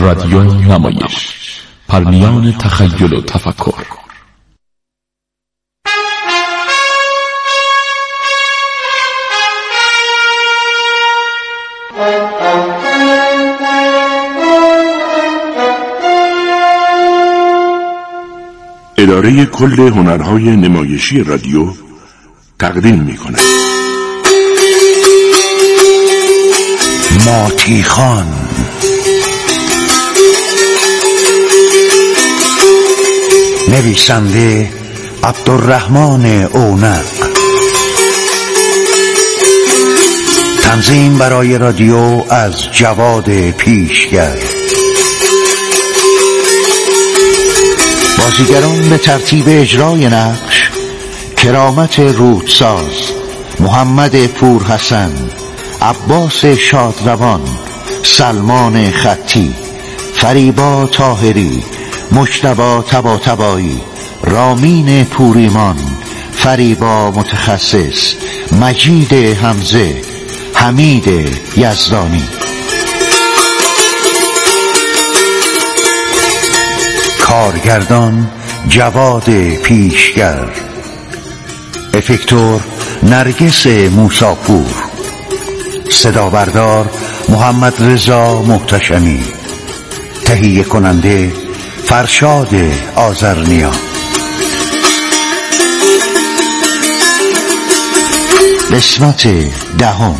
رادیو نمایش، پرمیان تخیل و تفکر. اداره کل هنرهای نمایشی رادیو تقدیم می‌کند ماتیخان، نویسنده عبدالرحمن اونق، تنظیم برای رادیو از جواد پیشگر. بازیگران به ترتیب اجرای نقش: کرامت رودساز، محمد پورحسن، عباس شادروان، سلمان خطی، فریبا طاهری، مجتبی طباطبایی، رامین پوریمان، فریبا متخصص، مجید حمزه، حمید یزدانی. کارگردان جواد پیشگر، افکتور نرگس موساپور، صدا بردار محمد رضا محتشمی، تهیه کننده فرشاد آذرنیا. قسمت دهم.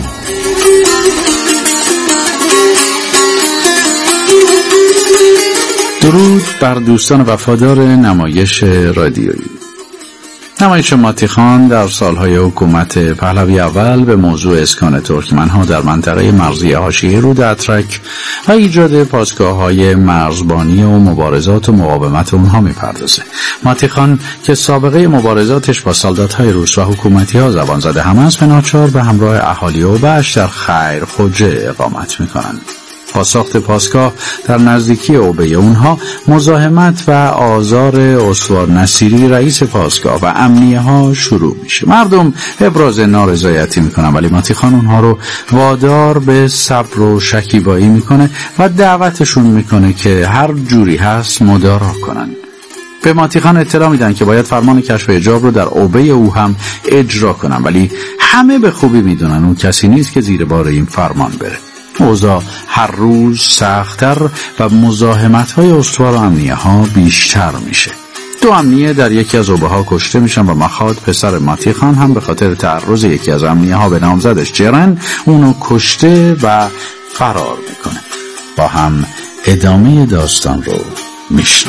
درود بر دوستان وفادار نمایش رادیویی. نمایش ماتیخان در سالهای حکومت پهلوی اول به موضوع اسکان ترکمنها در منطقه مرزی حاشیه رود اترک و ایجاد پاسگاه‌های مرزبانی و مبارزات و مقاومت اونها می‌پردازه. ماتیخان که سابقه مبارزاتش با سالدات‌های روس و حکومتی‌ها زبان زده هم از ناچار به همراه اهالی و بش در خیرخوجه اقامت می‌کنند. با ساخت پاسگاه در نزدیکی اوبه اونها، مزاحمت و آزار استوار نصیری رئیس پاسگاه و امنیه ها شروع میشه. مردم ابراز نارضایتی میکنن، ولی ماتیخان اونها رو وادار به صبر و شکیبایی میکنه و دعوتشون میکنه که هر جوری هست مدارا کنن. به ماتیخان اطلاع میدن که باید فرمان کشف حجاب رو در اوبه او هم اجرا کنن، ولی همه به خوبی میدونن اون کسی نیست که زیر بار این فرمان بره. اوضاع هر روز سخت‌تر و مزاحمت‌های استوار و امنیه‌ها بیشتر میشه. 2 امنیه در یکی از اوبه‌ها کشته میشن و مخاط پسر ماتیخان هم به خاطر تعرض یکی از امنیه‌ها به نامزدش جرن اونو کشته و فرار میکنه. با هم ادامه داستان رو میشنن.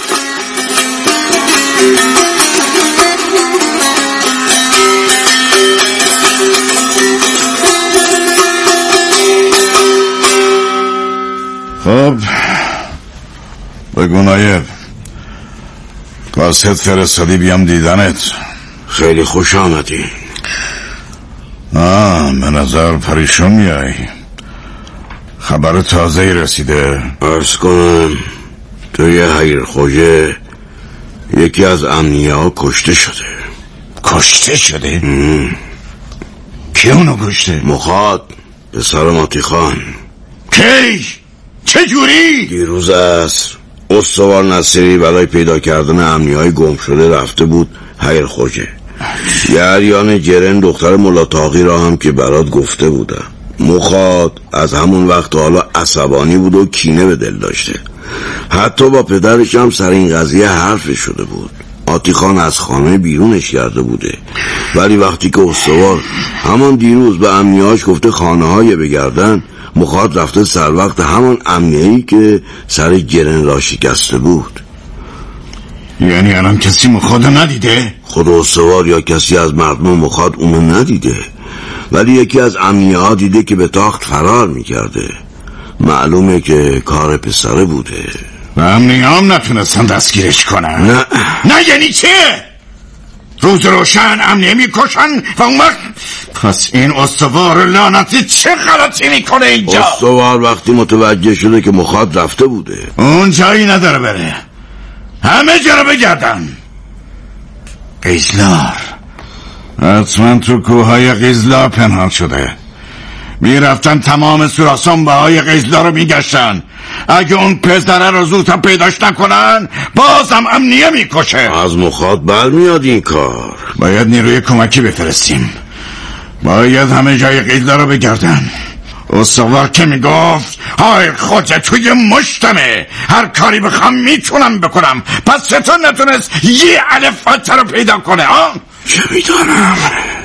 خب بگو نایب، قاصد فرستادی بیام دیدنت. خیلی خوش آمدی. به نظر پریشون میای. خبر تازه‌ای رسیده. عرض کنم توی خیرخوجه یکی از امنیه ها کشته شده. کشته شده؟ کی اونو کشته؟ مخاط پسر ماتیخان. کی؟ چه جوری؟ دیروز عصر استوار نصیری برای پیدا کردن امنیه‌های گم شده رفته بود خیرخوجه. یریان جرن دختر ملا طاغی را هم که برات گفته بودم. مخاط از همون وقت حالا عصبانی بود و کینه به دل داشته. حتی با پدرش هم سر این قضیه حرف شده بود. ماتیخان از خانه بیرونش کرده بوده، ولی وقتی که استوار همان دیروز به امنیه‌هاش گفته خانه‌های بگردن، مخاط رفته سر وقت همان امنیه‌ای که سر جرن را شکسته بود. یعنی الان کسی مخاط ندیده؟ خود استوار یا کسی از مردم مخاط اونو ندیده، ولی یکی از امنیه ها دیده که به تاخت فرار میکرده. معلومه که کار پسره بوده. و امنیه هم نتونستن دستگیرش کنن؟ نه یعنی چه؟ روز روشن امنیه میکشن و اون وقت پس این استوار لعنتی چه غلطی میکنه اینجا؟ استوار وقتی متوجه شده که مخاط رفته بوده. اون جایی نداره بره، همه جا رو بگردن. قیزلار حتما تو کوههای قیزلار پنهان شده. میرفتن تمام سوراسان بهای قیزلار رو میگشتن. اگه اون پسره رو زودتر پیداش نکنن بازم امنیه میکشه. از مخاط برمیاد این کار. باید نیروی کمکی بفرستیم. باید همه جای قیله رو بگردن. استوار که میگفت های خودت توی مشتمه، هر کاری بخوام میتونم بکنم. پس چطور نتونست یه الف بچه رو پیدا کنه؟ چه میدانم.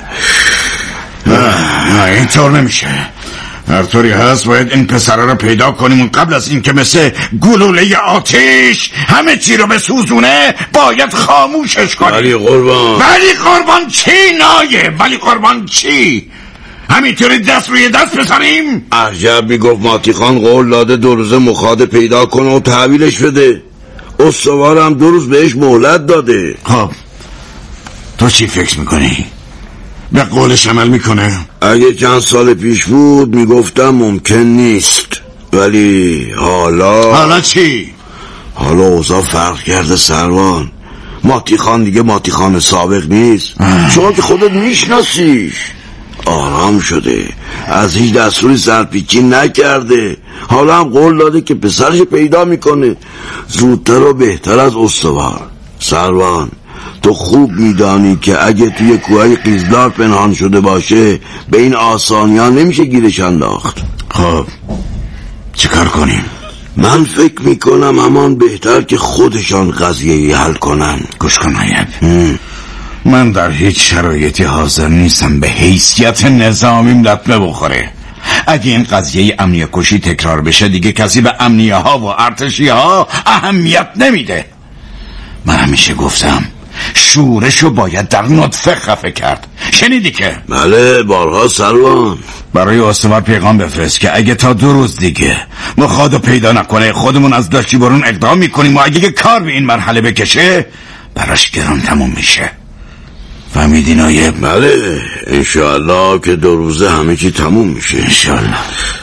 اینطور نمیشه. هر طوری هست باید این پسره رو پیدا کنیم. قبل از این که مثل گلوله آتش همه چی رو بسوزونه باید خاموشش کنیم. ولی قربان چی نایه؟ ولی قربان چی؟ همینطوری دست روی دست بزنیم؟ عجب میگفت ماتی خان قول داده 2 روزه مخاط پیدا کنه و تحویلش بده. استوار هم 2 روز بهش مهلت داده. خب تو چی فکر میکنی؟ به قولش عمل میکنه؟ اگه چند سال پیش بود میگفتم ممکن نیست، ولی حالا چی؟ حالا اوضاع فرق کرده سروان. ماتی خان دیگه ماتی خان سابق نیست. شما که خودت میشناسیش. آرام شده، از هیچ دستوری سرپیچی نکرده. حالا هم قول داده که پسرش پیدا میکنه، زودتر و بهتر از استوار. سروان تو خوب میدانی که اگه توی کوههای قیزدار پنهان شده باشه به این آسانی ها نمیشه گیرش انداخت. خب چیکار کنیم؟ من فکر میکنم همان بهتر که خودشان قضیه حل کنن. گوش کن نایب، من در هیچ شرایطی حاضر نیستم به حیثیت نظامیم لطمه بخوره. اگه این قضیه امنیه کشی تکرار بشه دیگه کسی به امنیه ها و ارتشی ها اهمیت نمیده. من همیشه گفتم شورشو باید در نطفه خفه کرد. شنیدی که؟ بله بارها سروان. برای استوار پیغام بفرست که اگه تا 2 روز دیگه مخاطو پیدا نکنه خودمون از دشتی برون اقدام میکنیم و اگه کار به این مرحله بکشه براش گران تموم میشه. فهمیدی نایب؟ بله انشاءالله که 2 روزه همه چی تموم میشه انشاءالله.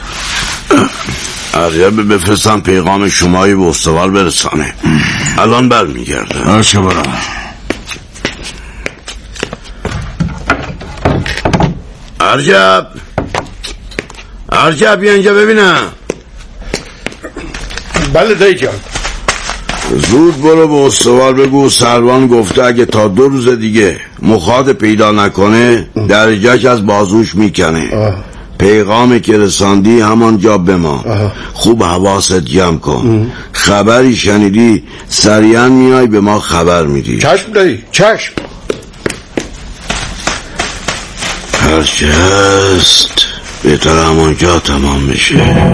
عجب بفرستم پیغام شمایی به استوار برسانه. الان برمیگرده. آشه برا. عجب بیا اینجا ببینم. بله دایی جان. زود برو به استوار بگو سروان گفته اگه تا 2 روز دیگه مخاط پیدا نکنه درجهش از بازوش میکنه. پیغامی که رساندی همان جا بمان. خوب حواست جمع کن. خبری شنیدی سریعا میای به ما خبر میدی. چشم دایی چشم. هرچه هست بهتر همان جا تمام میشه.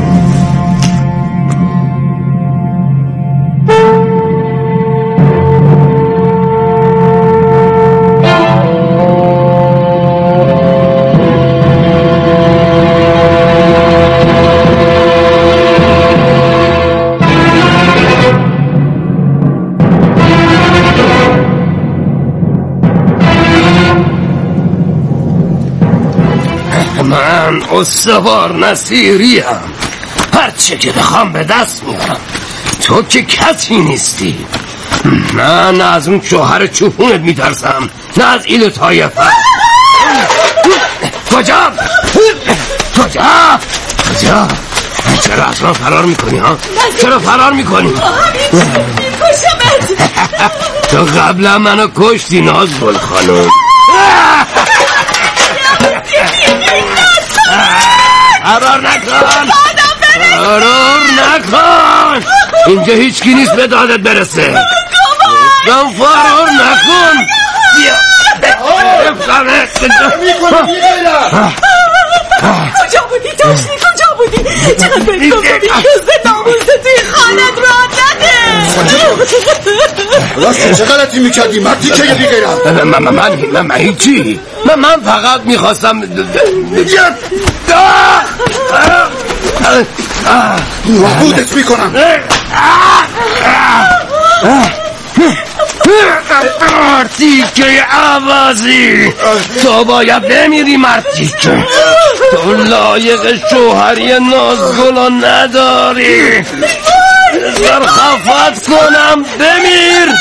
من استوار نصیریم، هرچه که بخوام به دست میارم. تو که کسی نیستی. من نه از اون شوهر چوپونت میترسم نه از ایل طایفه. کجا؟ چرا اصلا فرار میکنی ها؟ چرا فرار میکنی؟ میکشمت. تو قبلا منو کشتی نازگل خانم. فرار نکن. اینجا هیچکی نیست به دادت برسه. فرار نکن. بیا کجا بودی داشتی؟ کجا بودی؟ چقدر بری کنی که ناموزه توی خانت را نده. راست چه غلطی میکردی مردی که یه بیغیرم؟ من هیچی. من فقط میخواستم نابودت میکنم. مرتیکه عوضی، تو باید بمیری مرتیکه. تو لایق شوهری نازگلو نداری. بذار خفت کنم. بمیر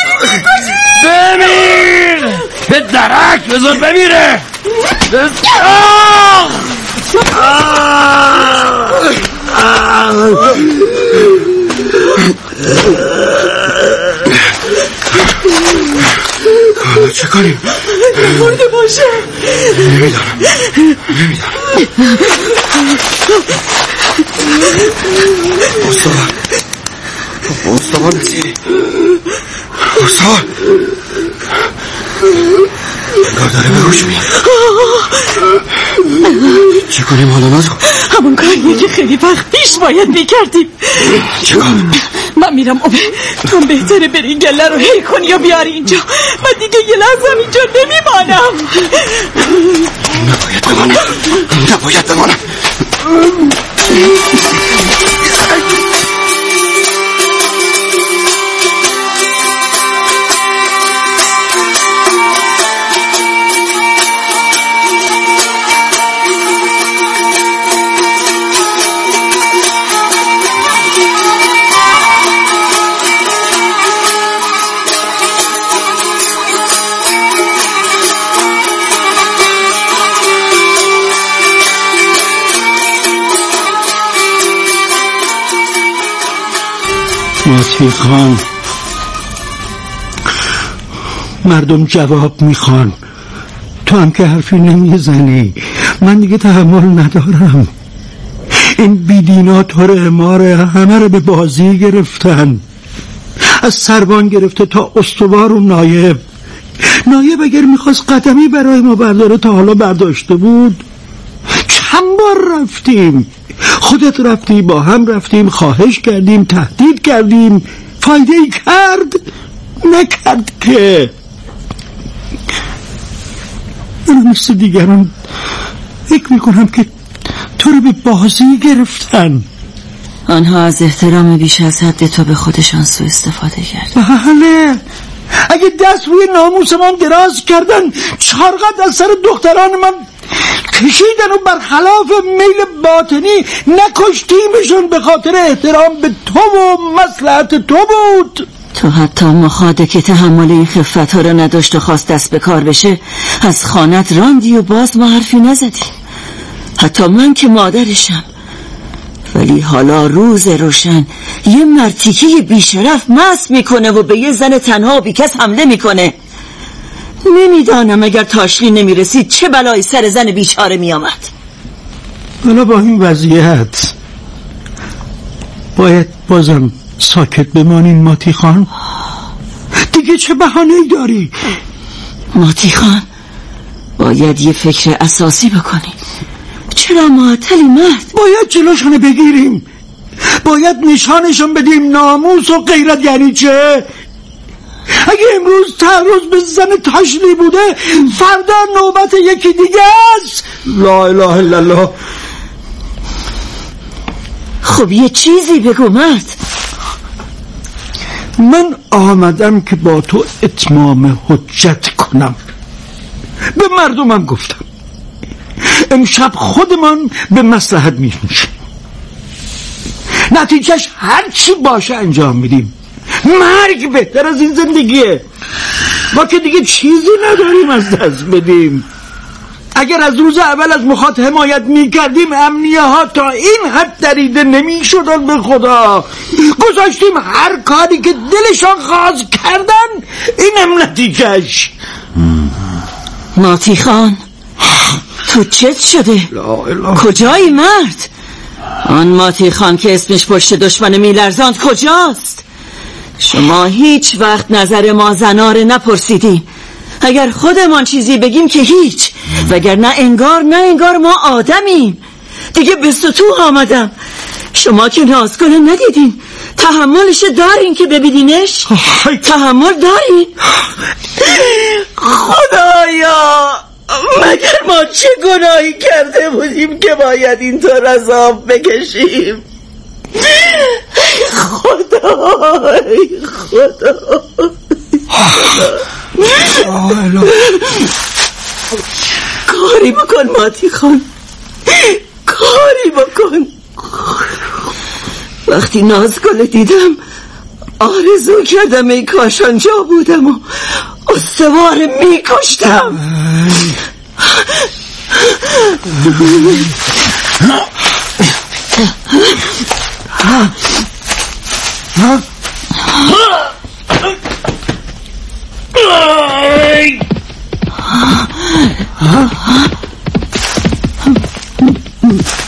به درک بذار بمیره. حالا چه کنیم؟ مرده باشه. نمیدانم. استوار نصیری. استوار انگار داره به روش میاد. چه کنیم حالا نازو؟ همون کاریه که خیلی وقت پیش باید میکردیم. چه کار؟ من میرم تو بهتره بری گله رو هی کنی یا بیاری اینجا. من دیگه یه لحظه اینجا نمیمانم. نباید بمانم. ماتی خان، مردم جواب میخوان، تو هم که حرفی نمیزنی. من دیگه تحمل ندارم. این بیدینا طور اماره همه رو به بازی گرفتن، از سربان گرفته تا استوار و نایب اگر میخواست قدمی برای ما برداره تا حالا برداشته بود. چند بار رفتیم، خودت رفتی، با هم رفتیم، خواهش کردیم، تهدید کردیم، فایده ای نکرد که. من مثل دیگران فکر میکنم که تو رو به بازی گرفتن. آنها از احترام بیش از حد تو به خودشان سوء استفاده کرد. بله، اگه دست روی ناموس من دراز کردن، چارقد از سر دختران من کشیدن و برخلاف میل باطنی نکشتیمشون، به خاطر احترام به تو و مصلحت تو بود. تو حتی مخاده که تحمل این خفت ها رو نداشت و خواست دست به کار بشه، از خانت راندی و باز ما حرفی نزدی. حتی من که مادرشم. ولی حالا روز روشن یه مرتیکه بیشرف مست میکنه و به یه زن تنها و بیکس حمله میکنه. نمیدانم اگر تاشلی نمیرسید چه بلایی سر زن بیچاره میامد. حالا با این وضعیت باید بازم ساکت بمانین ماتی خان؟ دیگه چه بهانه‌ای داری؟ ماتی خان، باید یه فکر اساسی بکنی. چرا معطلی مرد؟ باید جلوشانه بگیریم، باید نشانشون بدیم. ناموس و غیرت یعنی چه؟ اگه امروز تعرض به زن تاشلی بوده، فردا نوبت یکی دیگه است. لا اله الا الله. خب یه چیزی بگو مرد. من آمدم که با تو اتمام حجت کنم. به مردمم گفتم امشب خودمان به مصلحت میشیم، نتیجهش هر چی باشه انجام میدیم. مرگ بهتر از این زندگیه. ما که دیگه چیزی نداریم از دست بدیم. اگر از روز اول از مخاط حمایت میکردیم، امنیه ها تا این حد دریده نمیشدن. به خدا گذاشتیم هر کاری که دلشان خواست کردن. اینم نتیجهش. ماتی خان، تو چت شده؟ کجایی مرد؟ آن ماتی خان که اسمش پشت دشمن میلرزاند کجاست؟ شما هیچ وقت نظر ما زناره نپرسیدیم. اگر خودمان چیزی بگیم که هیچ، وگر نه انگار ما آدمیم. دیگه به سطوح آمدم. شما که نازگل ندیدین، تحملش دارین که ببینینش؟ تحمل دارین؟ خدایا، مگر ما چه گناهی کرده بودیم که باید اینطور عذاب بکشیم؟ خدا کاری بکن ماتی خان، کاری بکن. وقتی نازگل دیدم آرزو کردم ای کاش آنجا بودم و استوار میکشتم.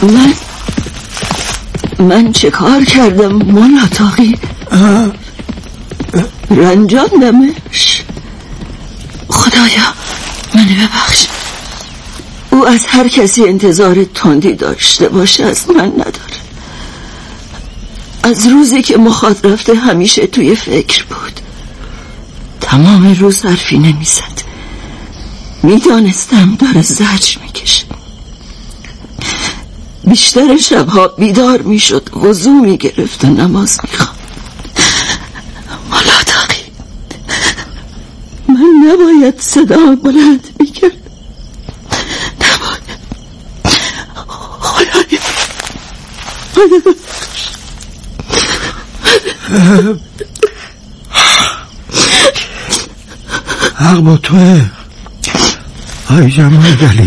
من چه کار کردم مولا تاقی؟ رنجاندمش. خدایا منو ببخش. او از هر کسی انتظار تندی داشته باشه از من نداره. از روزی که مخاط رفته همیشه توی فکر بود. تمام روز حرفی نمیزد. میدانستم داره زجر میکشه. بیشتر شبها بیدار میشد، وضو میگرفت و نماز میخواند. مولا تاقی، من نباید صدا بلند میکرد. نباید. خدایا حق با توه آی جمال دلین.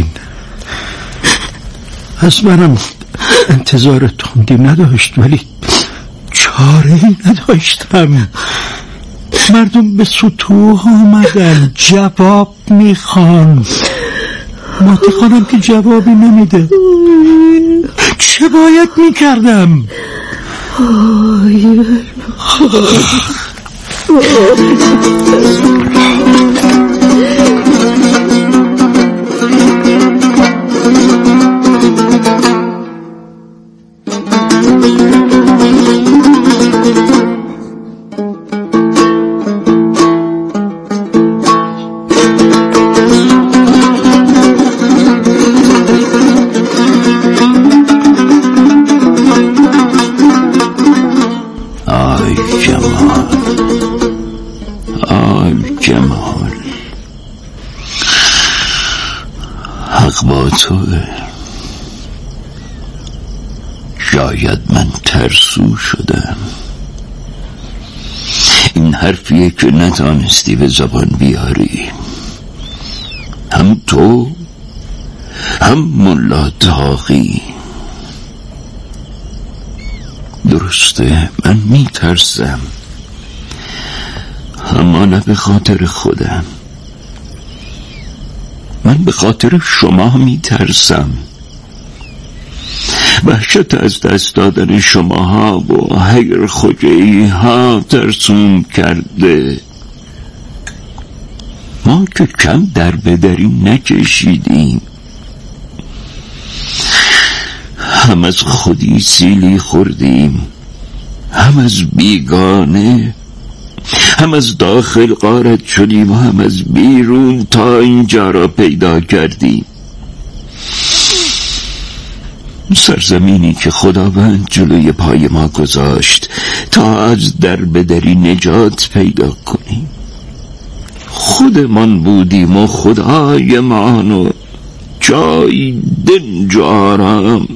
از منم انتظار تندی نداشت، ولی چاره‌ای نداشتم. مردم به سطوح آمدن، جواب میخوان. ماتی خانم که جوابی نمیده. چه باید میکردم؟ جمال، حق با توه. شاید من ترسو شدم. این حرفیه که نتانستی به زبان بیاری. هم تو هم مولا تاقی. درسته من میترسم، اما نه به خاطر خودم. من به خاطر شما میترسم. وحشت از دست دادن شماها و حیر خوجه‌ای ها ترسون کرده. ما که کم در بدری نکشیدیم. هم از خودی سیلی خوردیم، هم از بیگانه، هم از داخل غارت شدیم و هم از بیرون تا اینجا را پیدا کردیم. سرزمینی که خداوند جلوی پای ما گذاشت تا از دربدری نجات پیدا کنیم. خودمان بودیم و خدایمان و جای دنج و آرام.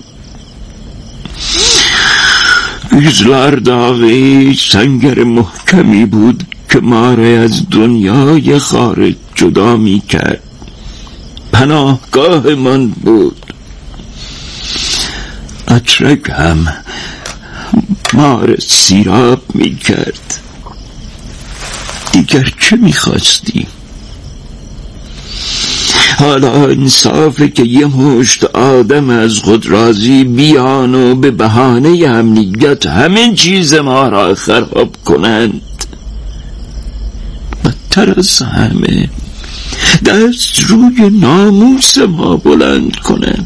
گیزلارداغی سنگر محکمی بود که ما را از دنیای خارج جدا می کرد. پناهگاه من بود. اترک هم ما را سیراب می کرد. دیگر چه می خواستی؟ حالا انصافه که یه مشت آدم از خود راضی بیان و به بهانه امنیت همه چیز ما را خراب کنند. بدتر از همه دست روی ناموس ما بلند کنند.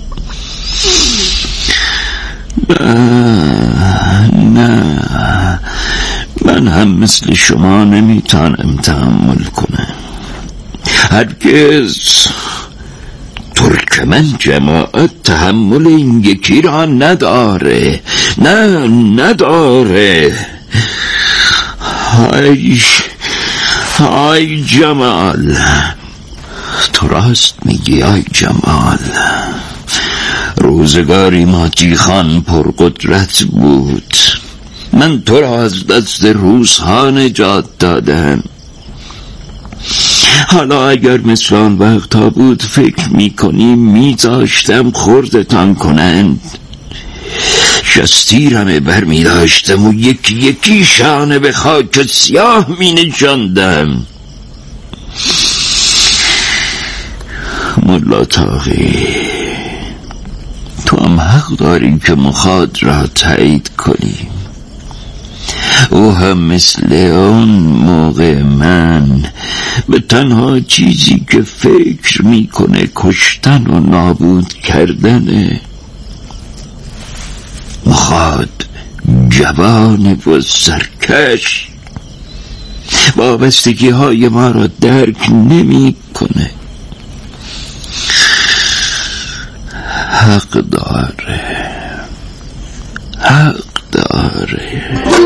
نه من هم مثل شما نمیتونم تحمل کنم. هرگز ترکمن جماعت تحمل این یکی را نداره. نه نداره. های جمال، تو راست میگی های جمال. روزگاری ماتی خان پرقدرت بود. من تو را از دست روس‌ها نجات دادم. حالا اگر مثل آن وقتا بود فکر میکنی میذاشتم خوردتان کنند. شستیرمه بر میداشتم و یکی یکی شانه به خاک سیاه می نشاندم. مولا تاقی، تو هم حق داری که مخاط را تایید کنی. او هم مثل اون موقع من به تنها چیزی که فکر میکنه کشتن و نابود کردنه. مخاط جوان و سرکش وابستگی های ما را درک نمی کنه. حق داره، حق داره.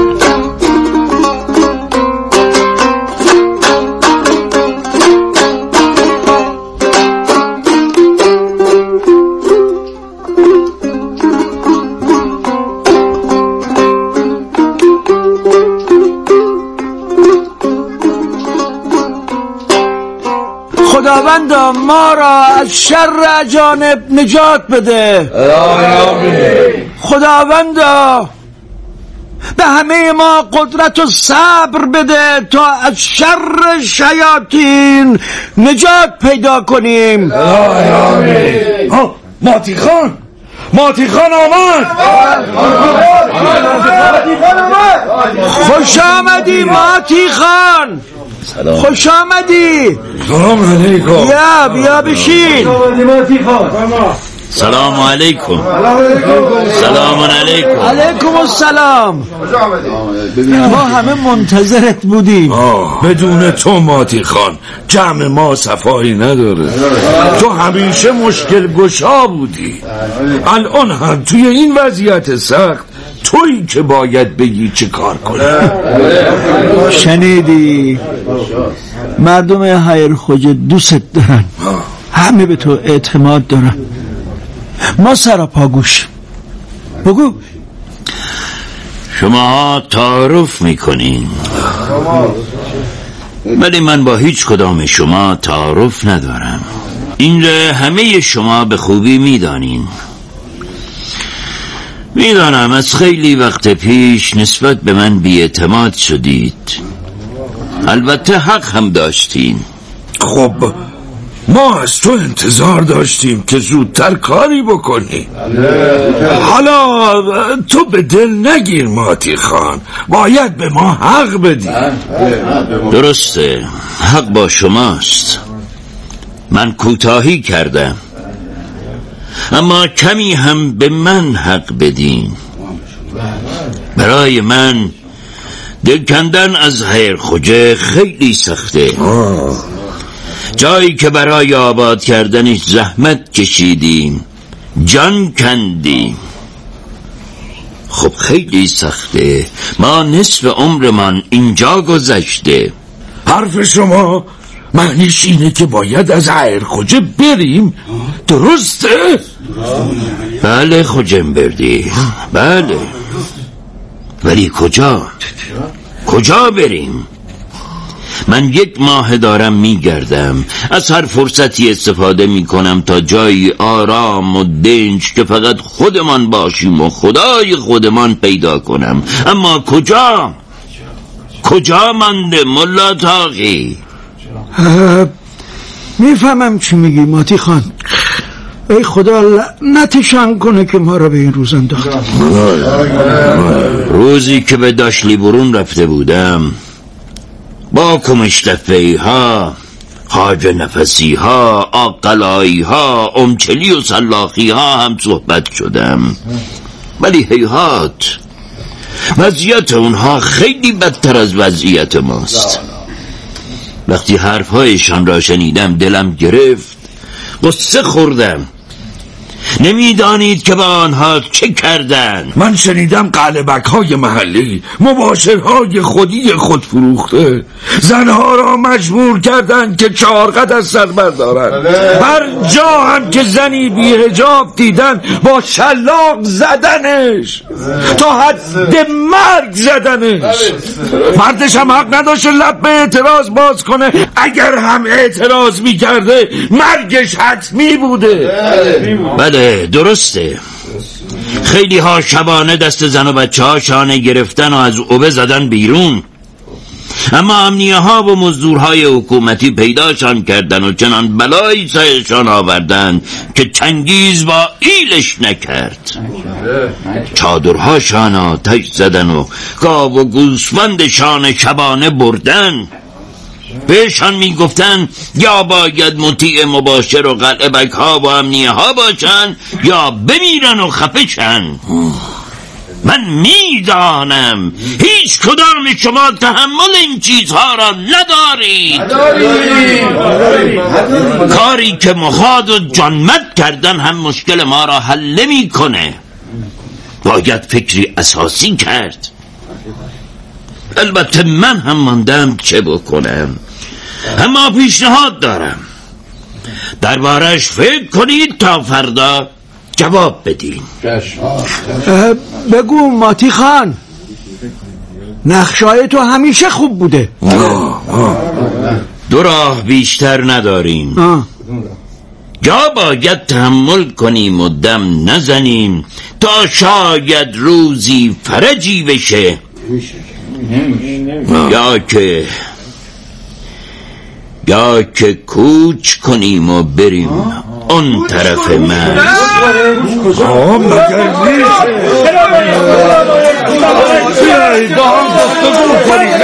خداوندا ما را از شر اجانب نجات بده. خداوندا به همه ما قدرت و صبر بده تا از شر شیاطین نجات پیدا کنیم. ماتی خان آمد. خوش آمدی ماتی خان. خوش آمدی. سلام علیکم. بیا بشین. سلام علیکم. سلام علیکم. علیکم السلام. ما همه منتظرت بودیم. بدون تو ماتی خان جمع ما صفایی نداره. تو همیشه مشکل گشا بودی. الان هم توی این وضعیت سخت تویی که باید بگی چه کار کنی. شنیدی؟ مردم حیر خوجه دوست دارن، همه به تو اعتماد دارن. ما سراپا گوش. بگو. شما تعارف میکنین ولی من با هیچ کدام شما تعارف ندارم. این را همه شما به خوبی میدانین. میدانم از خیلی وقت پیش نسبت به من بی‌اعتماد شدید. البته حق هم داشتین. خب ما از تو انتظار داشتیم که زودتر کاری بکنی. حالا تو به دل نگیر ماتی خان، باید به ما حق بدی. درسته، حق با شماست. من کوتاهی کردم، اما کمی هم به من حق بدین. برای من دل کندن از حیر خوجه خیلی سخته. جایی که برای آباد کردنش زحمت کشیدیم، جان کندیم. خب خیلی سخته. ما نصف عمرمان اینجا گذشته. حرف شما معنیش اینه که باید از حیر خوجه بریم، درسته؟ بله خوجم بردی، بله. ولی کجا بریم؟ من 1 ماه دارم میگردم، از هر فرصتی استفاده میکنم تا جایی آرام و دنج که فقط خودمان باشیم و خدای خودمان پیدا کنم. اما کجا مانده ملا تاقی؟ میفهمم چی میگی ماتی خان. ای خدا لعنتشان کنه که ما را به این روز انداخت. روزی که به داشلی برون رفته بودم با کمشتفهی ها، خواجه نفسی ها، آقلایی ها، امچلی و سلاخی ها هم صحبت شدم، ولی هیهات وضعیت اونها خیلی بدتر از وضعیت ماست. وقتی حرفهایشان را شنیدم دلم گرفت، قصه خوردم. نمیدانید که با آنها چه کردن. من شنیدم قلبک های محلی، مباشرهای خودی خود فروخته، زنها را مجبور کردند که 4 قد از سر بردارن. هر جا هم که زنی بی حجاب دیدن با شلاق زدنش، تا حد مرگ زدنش. مردش هم حق نداشت لب به اعتراض باز کنه. اگر هم اعتراض میکرده مرگش حتمی بوده. بله درسته. خیلی ها شبانه دست زن و بچه ها شانه گرفتن و از اوبه زدن بیرون. اما امنیه ها و مزدورهای حکومتی پیداشان کردن و چنان بلایی سرشان آوردن که چنگیز با ایلش نکرد. چادرهاشان آتش زدن و گاو و گوسفندشان شبانه بردن. بهشان میگفتن یا باید مطیع مباشر و قلعبک ها و امنیه ها باشن یا بمیرن و خفشن. من میدانم هیچ کدام شما تحمل این چیزها را ندارید. کاری که مخاض و جانمد کردن هم مشکل ما را حل نمی کنه. باید فکری اساسی کرد. البته من هم ماندم چه بکنم، اما پیشنهاد دارم دربارش فکر کنید تا فردا جواب بدین. بگو ماتی خان، نقشای تو همیشه خوب بوده. دو راه بیشتر نداریم. یا باید تحمل کنیم و دم نزنیم تا شاید روزی فرجی بشه، یا که کوچ کنیم و بریم اون طرف مرز. مگر بیایید با هم گفتگو کنیم.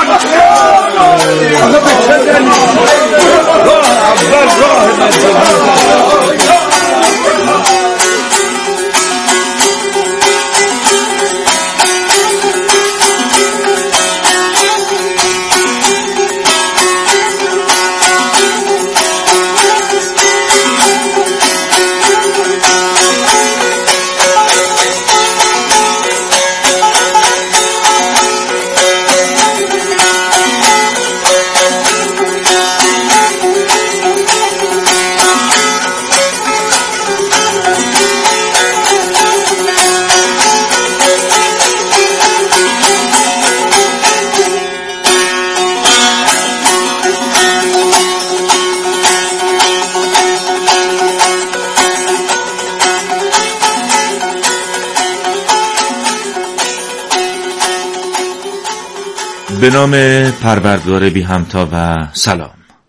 به نام پروردگار بی همتا و سلام.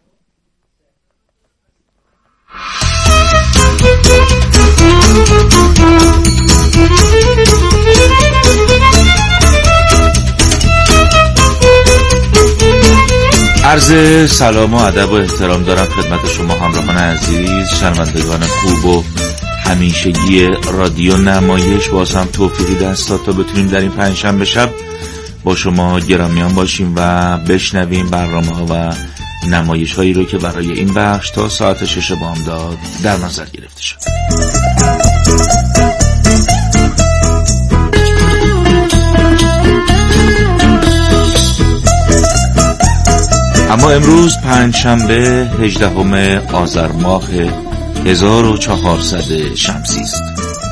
عرض سلام و ادب و احترام دارم خدمت شما همراهان عزیز، شنوندگان خوب و همیشگی رادیو نمایش. باز هم توفیقی دست داد تا بتونیم در این پنجشنبه شب با شما گرامیان باشیم و بشنویم برنامه‌ها و نمایش‌هایی رو که برای این بخش تا ساعت 6 بامداد در نظر گرفته شد. اما امروز پنجشنبه 18 آذر ماه 1400 شمسی است.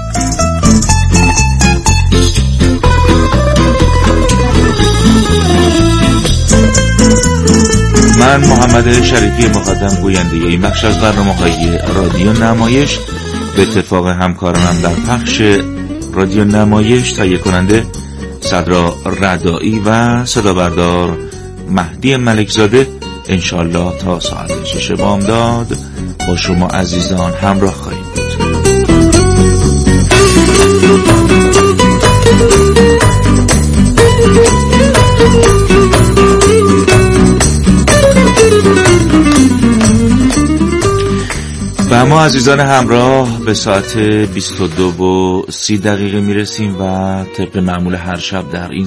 من محمد شریفی مقدم گوینده این بخش از برنامه‌های رادیو نمایش به اتفاق همکارانم در پخش رادیو نمایش، تهیه کننده صدرا ردایی و صدا بردار مهدی ملکزاده، انشالله تا ساعت 6 بامداد با شما عزیزان همراه خواهیم بود. و اما عزیزان همراه به ساعت 22:30 میرسیم و طبق معمول هر شب در این